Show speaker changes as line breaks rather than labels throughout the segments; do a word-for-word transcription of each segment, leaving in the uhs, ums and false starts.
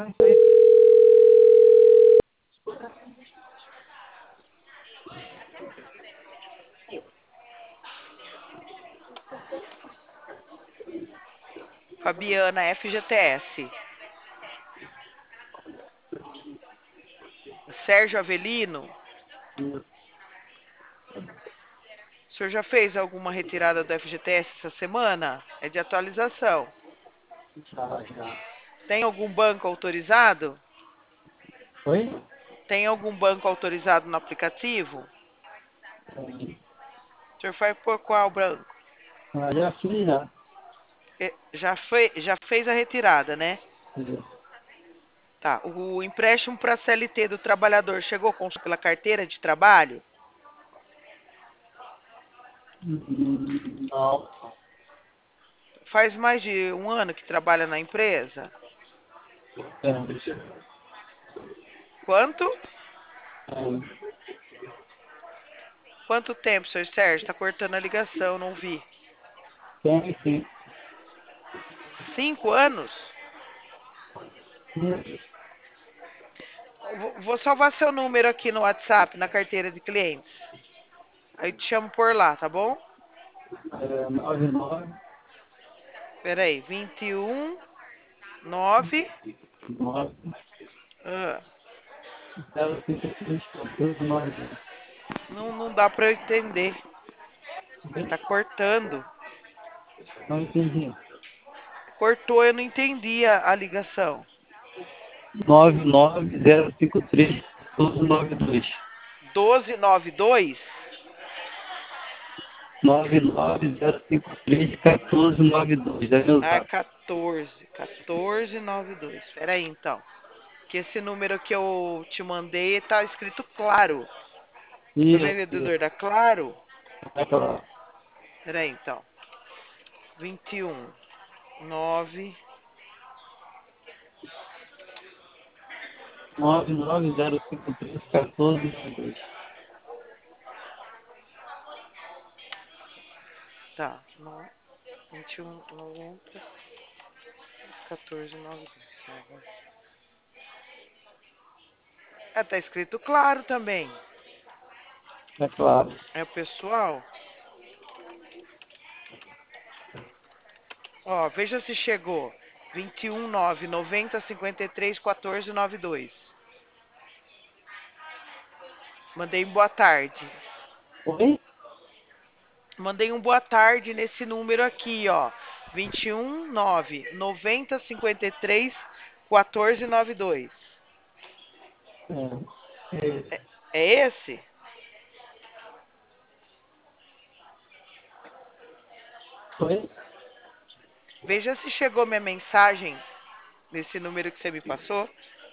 Fabiana, F G T S. Sérgio Avelino. O senhor já fez alguma retirada do F G T S essa semana? É de atualização.
Já, já.
Tem algum banco autorizado?
Oi?
Tem algum banco autorizado no aplicativo?
Tem.
O senhor foi por qual banco?
Ah, já fiz, já.
É, Já, foi, já fez a retirada, né?
Entendeu?
Tá. O empréstimo para C L T do trabalhador chegou com pela carteira de trabalho?
Hum, Não.
Faz mais de um ano que trabalha na empresa?
Tem.
Quanto?
Tem.
Quanto tempo, senhor Sérgio? Tá cortando a ligação, não vi.
Tem, sim.
Cinco anos?
Sim.
Vou- Vou salvar seu número aqui no WhatsApp, na carteira de clientes. Aí te chamo por lá, tá bom?
É, nove nove
Peraí, vinte e um, nove.
nove
Ah,
zero cinco três quatorze nove dois.
não, não dá pra eu entender. Tá cortando.
Não entendi.
Cortou, eu não entendi a, a ligação.
nove nove zero cinco três quatorze nove dois.
doze noventa e dois?
nove nove zero cinco três quatorze nove dois. É meu
Ah,
zap.
quatorze. quatorze noventa e dois. Peraí, então. Que esse número que eu te mandei tá escrito claro. Foi
Isso,
vendedor
isso.
da Claro?
É claro.
Peraí, então. vinte e um, nove.
nove nove zero cinco três quatorze nove dois.
Tá. No, vinte e um, noventa, quatorze noventa e dois. Ah, tá escrito claro também.
É claro.
É o pessoal? Ó, veja se chegou. vinte e um, nove, noventa, cinquenta e três, quatorze, noventa e dois. Mandei um boa tarde.
Oi?
Mandei um boa tarde nesse número aqui, ó. vinte e um, nove, noventa, cinquenta e três, quatorze, noventa e dois.
É. É.
É, é esse?
Oi?
Veja se chegou minha mensagem nesse número que você me passou.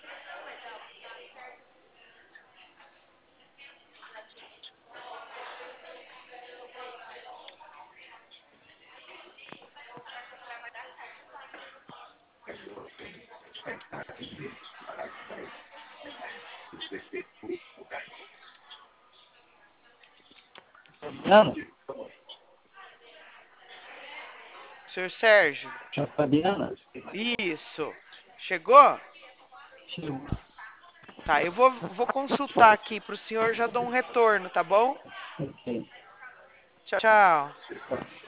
Fabiana?
Senhor Sérgio?
A Fabiana?
Isso. Chegou?
Chegou.
Tá, eu vou, vou consultar aqui pro senhor, já dou um retorno, tá bom?
Ok.
Tchau.
Tá.